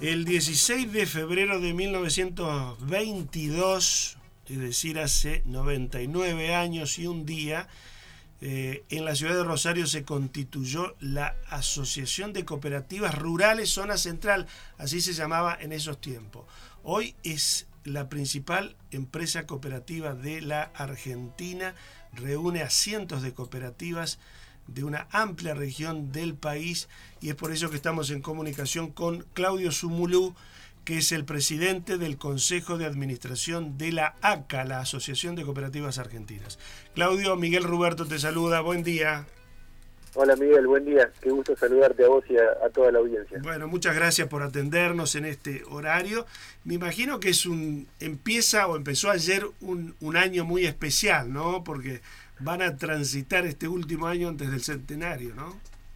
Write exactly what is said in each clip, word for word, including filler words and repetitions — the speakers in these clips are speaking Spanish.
El dieciséis de febrero de mil novecientos veintidós, es decir, hace noventa y nueve años y un día, eh, en la ciudad de Rosario se constituyó la Asociación de Cooperativas Rurales Zona Central, así se llamaba en esos tiempos. Hoy es la principal empresa cooperativa de la Argentina, reúne a cientos de cooperativas de una amplia región del país y es por eso que estamos en comunicación con Claudio Zumulú, que es el presidente del Consejo de Administración de la A C A, la Asociación de Cooperativas Argentinas. Claudio, Miguel Ruberto te saluda, buen día. Hola Miguel, buen día, qué gusto saludarte a vos y a, a toda la audiencia. Bueno, muchas gracias por atendernos en este horario. Me imagino que es un empieza o empezó ayer un, un año muy especial, ¿no? Porque van a transitar este último año antes del centenario, ¿no?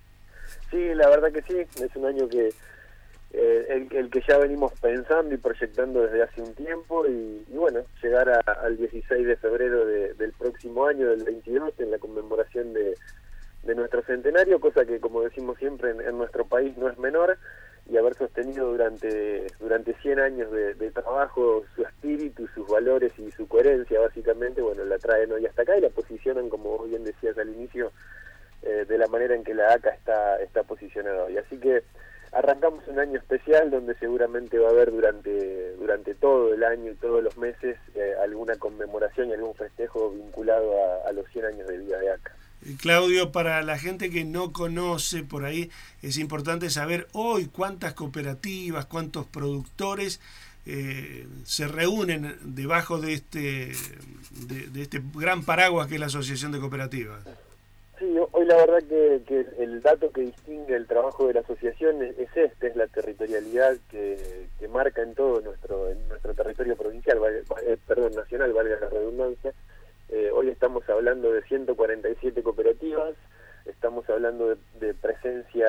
Sí, la verdad que sí, es un año que eh, el, el que ya venimos pensando y proyectando desde hace un tiempo y, y bueno, llegar a, al dieciséis de febrero de, del próximo año, del veintidós, en la conmemoración de, de nuestro centenario, cosa que como decimos siempre en, en nuestro país no es menor, y haber sostenido durante durante cien años de, de trabajo su espíritu, sus valores y su coherencia básicamente, bueno, la traen hoy hasta acá y la posicionan, como bien decías al inicio, eh, de la manera en que la A C A está, está posicionada hoy. Así que arrancamos un año especial donde seguramente va a haber durante durante todo el año y todos los meses eh, alguna conmemoración y algún festejo vinculado a, a los cien años de vida de A C A. Claudio, para la gente que no conoce por ahí, es importante saber hoy cuántas cooperativas, cuántos productores eh, se reúnen debajo de este, de, de este gran paraguas que es la Asociación de Cooperativas. Sí, hoy la verdad que, que el dato que distingue el trabajo de la asociación es, es este, es la territorialidad que, que marca en todo nuestro, en nuestro territorio provincial, eh, perdón, nacional, valga la redundancia. Eh, hoy estamos hablando de ciento cuarenta y siete cooperativas, estamos hablando de, de presencia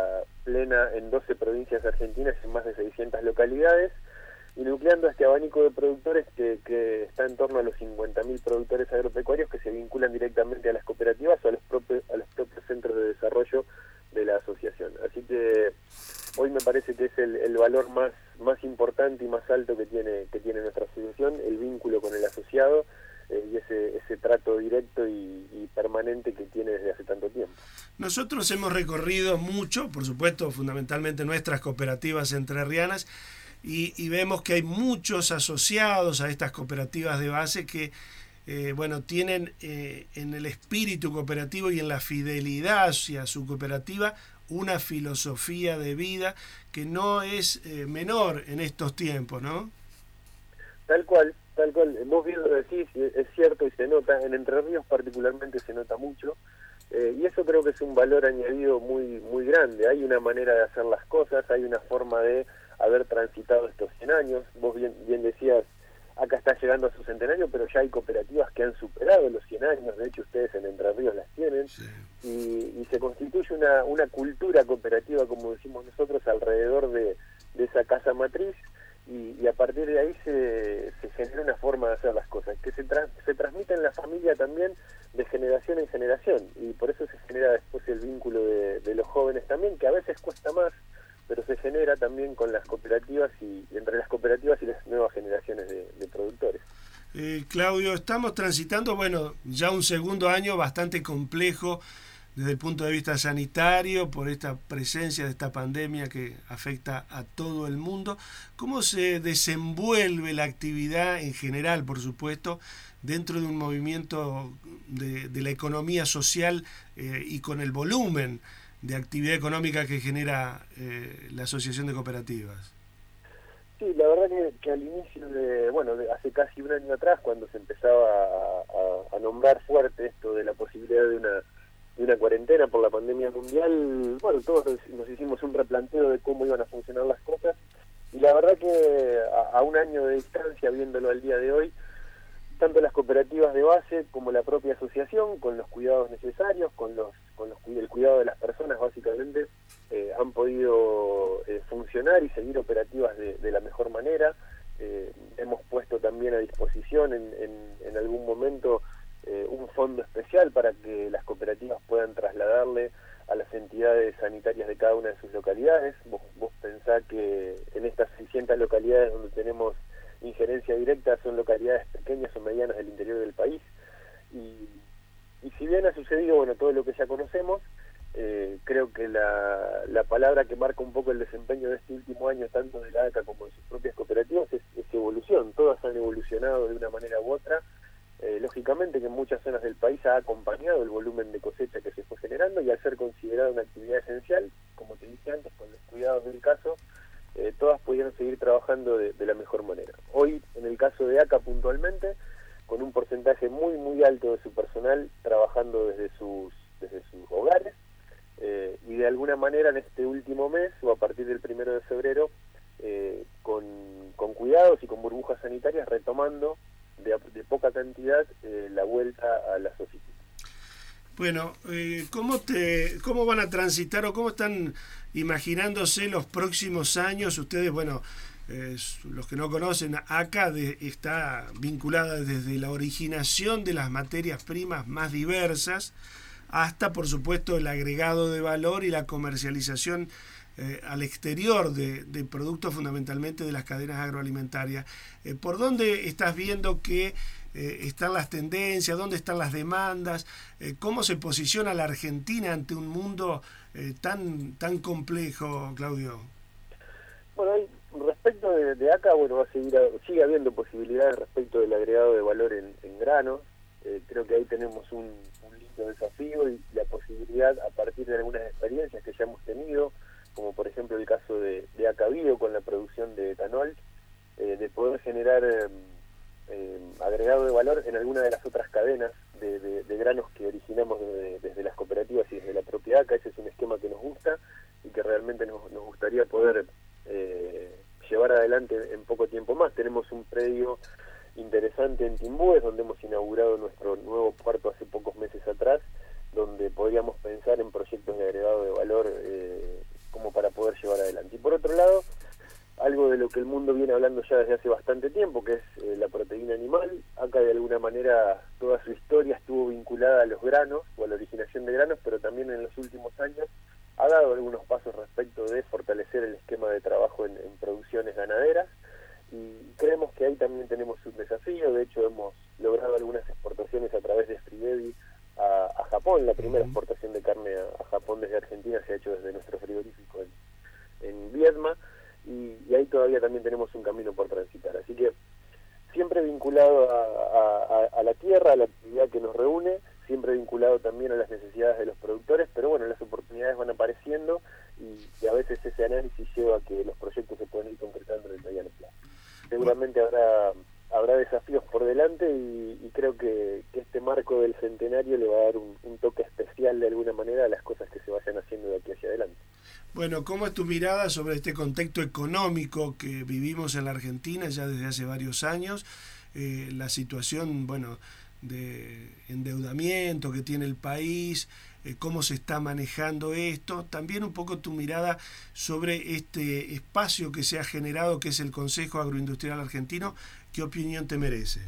plena en doce provincias argentinas en más de seiscientas localidades, y nucleando este abanico de productores que, que está en torno a los cincuenta mil productores agropecuarios que se vinculan directamente a las cooperativas o a los propios, a los propios centros de desarrollo de la asociación. Así que hoy me parece que es el, el valor más, más importante y más alto que tiene, que tiene nuestra asociación, el vínculo con el asociado, Eh, y ese, ese trato directo y, y permanente que tiene desde hace tanto tiempo. Nosotros hemos recorrido mucho, por supuesto, fundamentalmente nuestras cooperativas entrerrianas, y, y vemos que hay muchos asociados a estas cooperativas de base que eh, bueno, tienen eh, en el espíritu cooperativo y en la fidelidad hacia su cooperativa una filosofía de vida que no es eh, menor en estos tiempos, ¿no? Tal cual. Tal cual, vos bien lo decís, es cierto y se nota, en Entre Ríos particularmente se nota mucho, eh, y eso creo que es un valor añadido muy muy grande. Hay una manera de hacer las cosas, hay una forma de haber transitado estos cien años. Vos bien, bien decías, acá está llegando a su centenario, pero ya hay cooperativas que han superado los cien años, de hecho ustedes en Entre Ríos las tienen, sí. y, y se constituye una, una cultura cooperativa, como decimos nosotros, alrededor de, de esa casa matriz, Y, y a partir de ahí se, se genera una forma de hacer las cosas, que se, tra se transmite en la familia también de generación en generación, y por eso se genera después el vínculo de, de los jóvenes también, que a veces cuesta más, pero se genera también con las cooperativas y, y entre las cooperativas y las nuevas generaciones de, de productores. Eh, Claudio, estamos transitando, bueno, ya un segundo año bastante complejo desde el punto de vista sanitario, por esta presencia de esta pandemia que afecta a todo el mundo. ¿Cómo se desenvuelve la actividad en general, por supuesto, dentro de un movimiento de, de la economía social eh, y con el volumen de actividad económica que genera eh, la Asociación de Cooperativas? Sí, la verdad que, que al inicio de, bueno, de hace casi un año atrás, cuando se empezaba a, a, a nombrar fuerte esto de la posibilidad de una de una cuarentena por la pandemia mundial, bueno, todos nos hicimos un replanteo de cómo iban a funcionar las cosas, y la verdad que a, a un año de distancia, viéndolo al día de hoy, tanto las cooperativas de base como la propia asociación, con los cuidados necesarios, con los con los el cuidado de las personas básicamente, eh, han podido eh, funcionar y seguir operativas de, de la mejor manera. Eh, hemos puesto también a disposición en, en, en algún momento eh, un fondo especial para que las cooperativas puedan trasladarle a las entidades sanitarias de cada una de sus localidades. Vos, vos pensás que en estas seiscientas localidades donde tenemos injerencia directa son localidades pequeñas o medianas del interior del país, y, y si bien ha sucedido, bueno, todo lo que ya conocemos, eh, creo que la, la palabra que marca un poco el desempeño de este último año, tanto de la A C A como de sus propias cooperativas, es, es evolución. Todas han evolucionado de una manera u otra. Eh, lógicamente que en muchas zonas del país ha acompañado el volumen de cosecha que se fue generando, y al ser considerada una actividad esencial, como te dije antes, con los cuidados del caso, eh, todas pudieron seguir trabajando de, de la mejor manera. Hoy, en el caso de A C A puntualmente, con un porcentaje muy muy alto de su personal trabajando desde sus, desde sus hogares, eh, y de alguna manera en este último mes, o a partir del primero de febrero, eh, con, con cuidados y con burbujas sanitarias, retomando De, de poca cantidad eh, la vuelta a las oficinas. Bueno, eh, ¿cómo, te, ¿cómo van a transitar o cómo están imaginándose los próximos años? Ustedes, bueno, eh, los que no conocen, A C A de, está vinculada desde la originación de las materias primas más diversas hasta, por supuesto, el agregado de valor y la comercialización Eh, al exterior de, de productos fundamentalmente de las cadenas agroalimentarias. Eh, ¿Por dónde estás viendo que eh, están las tendencias? ¿Dónde están las demandas? Eh, ¿Cómo se posiciona la Argentina ante un mundo eh, tan tan complejo, Claudio? Bueno, hay, respecto de, de A C A, bueno, va a seguir, sigue habiendo posibilidades respecto del agregado de valor en, en granos. Eh, creo que ahí tenemos un, un lindo desafío y la posibilidad, a partir de algunas experiencias que ya hemos tenido, como por ejemplo el caso de, de A C A Bio con la producción de etanol, eh, de poder generar eh, eh, agregado de valor en alguna de las otras cadenas de, de, de granos que originamos de, desde las cooperativas y desde la propia A C A. Ese es un esquema que nos gusta y que realmente nos, nos gustaría poder eh, llevar adelante en poco tiempo más. Tenemos un predio interesante en Timbúes, donde hemos inaugurado nuestro nuevo puerto hace pocos meses atrás, donde podríamos pensar en proyectos de agregado de valor eh, como para poder llevar adelante. Y por otro lado, algo de lo que el mundo viene hablando ya desde hace bastante tiempo, que es eh, la proteína animal. Acá de alguna manera toda su historia estuvo vinculada a los granos o a la originación de granos, pero también en los últimos años ha dado algunos pasos respecto de fortalecer el esquema de trabajo en, en producciones ganaderas, y creemos que ahí también tenemos un desafío. De hecho, hemos logrado algunas exportaciones a través de Frigevi a, a Japón. La primera uh-huh. exportación de carne a, a Japón desde Argentina se ha hecho desde nuestro frigorífico en, en Viedma, y, y ahí todavía también tenemos un camino por transitar. Así que siempre vinculado a, a, a la tierra, a la actividad que nos reúne, siempre vinculado también a las necesidades de los productores, pero bueno, las oportunidades van apareciendo y, y a veces ese análisis lleva a que los proyectos se pueden ir concretando en el mediano plazo. Seguramente habrá habrá desafíos por delante y, y creo que, que este marco del centenario le va a dar un, un toque especial de alguna manera a las cosas que se vayan haciendo de aquí hacia adelante. Bueno, ¿cómo es tu mirada sobre este contexto económico que vivimos en la Argentina ya desde hace varios años? Eh, la situación, bueno, de endeudamiento que tiene el país, eh, cómo se está manejando esto, también un poco tu mirada sobre este espacio que se ha generado, que es el Consejo Agroindustrial Argentino. ¿Qué opinión te merece?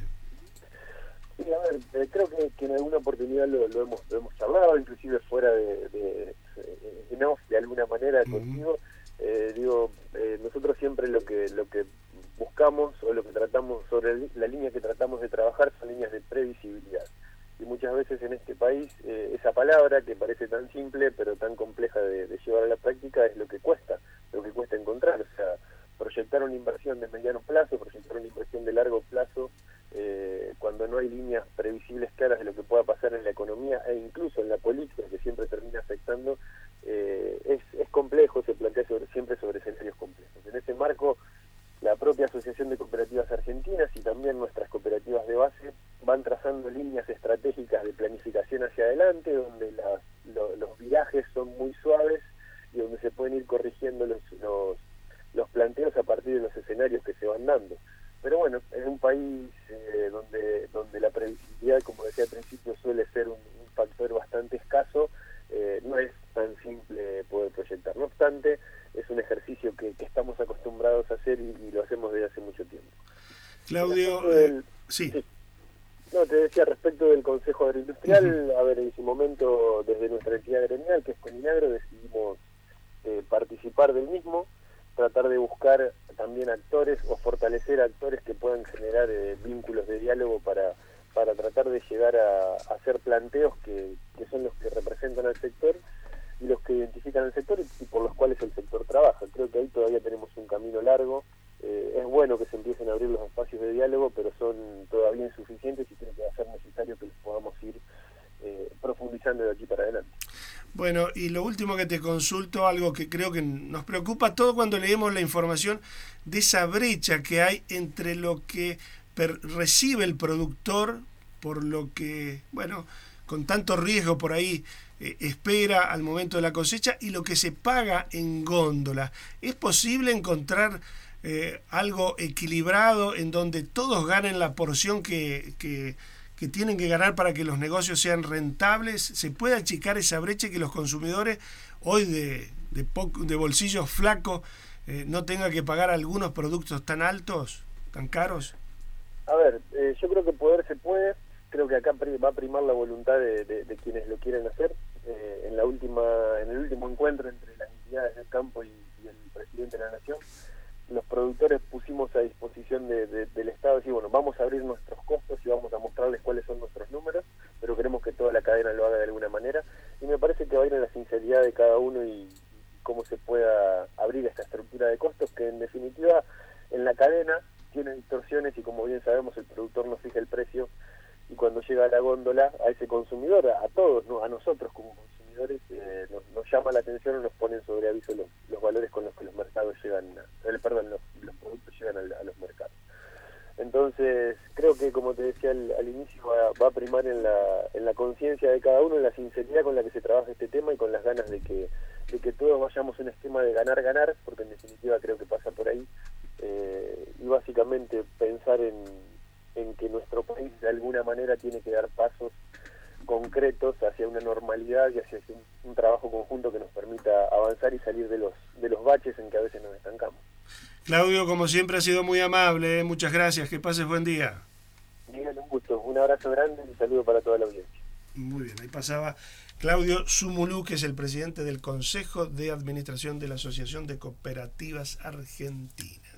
Sí, a ver, eh, creo que, que en alguna oportunidad lo, lo, hemos, lo hemos charlado, inclusive fuera de, de, de, de, de alguna manera uh-huh. contigo. Eh, digo, eh, nosotros siempre lo que lo que buscamos o lo que tratamos sobre el, la línea que tratamos de trabajar son líneas de previsibilidad. Y muchas veces en este país eh, esa palabra que parece tan simple pero tan compleja de, de llevar a la práctica es lo que cuesta, lo que cuesta encontrar. O sea, proyectar una inversión de mediano plazo, proyectar una inversión de largo plazo, eh, cuando no hay líneas previsibles claras de lo que pueda pasar en la economía e incluso en la política, que siempre termina afectando, eh, es, es complejo, se plantea sobre, siempre sobre escenarios complejos. En ese marco, la propia Asociación de Cooperativas Argentinas y también nuestras cooperativas de base van trazando líneas estratégicas de planificación hacia adelante, donde las, lo, los virajes son muy suaves y donde se pueden ir corrigiendo los, los, los planteos a partir de los escenarios que se van dando. Pero bueno, es un país eh, donde, donde la previsibilidad, como decía al principio, suele ser un, un factor bastante escaso. Eh, no es tan simple poder proyectar. No obstante, es un ejercicio que, que estamos acostumbrados a hacer y, y lo hacemos desde hace mucho tiempo. Claudio, del, sí. sí. No, te decía respecto del Consejo Agroindustrial, uh-huh. a ver, en su momento desde nuestra entidad gremial, que es Coninagro, decidimos eh, participar del mismo, tratar de buscar también actores o fortalecer actores que puedan generar eh, vínculos de diálogo para, para tratar de llegar a, a hacer planteos que, que son los que representan al sector y los que identifican al sector y por los cuales el sector trabaja. Creo que ahí todavía tenemos un camino largo. Eh, es bueno que se empiecen a abrir los espacios de diálogo, pero son todavía insuficientes y creo que va a ser necesario que los podamos ir eh, profundizando de aquí para adelante. Bueno, y lo último que te consulto, algo que creo que nos preocupa todo cuando leemos la información de esa brecha que hay entre lo que per- recibe el productor, por lo que, bueno, con tanto riesgo por ahí eh, espera al momento de la cosecha, y lo que se paga en góndola. ¿Es posible encontrar eh, algo equilibrado en donde todos ganen la porción que, que, que tienen que ganar para que los negocios sean rentables? ¿Se puede achicar esa brecha y que los consumidores hoy de, de, poco, de bolsillos flacos eh, no tengan que pagar algunos productos tan altos, tan caros? A ver, eh, yo creo que poder se puede. Creo que acá va a primar la voluntad de, de, de quienes lo quieren hacer. Eh, en la última, en el último encuentro entre las entidades del campo y, y el presidente de la Nación, los productores pusimos a disposición de, de, del Estado, decir, bueno, vamos a abrir nuestros costos y vamos a mostrarles cuáles son nuestros números, pero queremos que toda la cadena lo haga de alguna manera. Y me parece que va a ir en la sinceridad de cada uno y, y cómo se pueda abrir esta estructura de costos, que en definitiva en la cadena tiene distorsiones y, como bien sabemos, el productor no fija el precio. Y cuando llega a la góndola, a ese consumidor, a, a todos, ¿no? A nosotros como consumidores, eh, nos, nos llama la atención o nos ponen sobre aviso los, los valores con los que los mercados llegan, a, eh, perdón, los, los productos llegan a, a los mercados. Entonces, creo que, como te decía al, al inicio, va, va a primar en la, en la conciencia de cada uno, en la sinceridad con la que se trabaja este tema y con las ganas de que, de que todos vayamos a un esquema de ganar-ganar, porque en definitiva creo que pasa por ahí, eh, y básicamente pensar en en que nuestro país de alguna manera tiene que dar pasos concretos hacia una normalidad y hacia un, un trabajo conjunto que nos permita avanzar y salir de los de los baches en que a veces nos estancamos. Claudio, como siempre, ha sido muy amable, ¿eh? Muchas gracias, que pases buen día. Miguel, un gusto, un abrazo grande y un saludo para toda la audiencia. Muy bien, ahí pasaba Claudio Sumulú, que es el presidente del Consejo de Administración de la Asociación de Cooperativas Argentinas.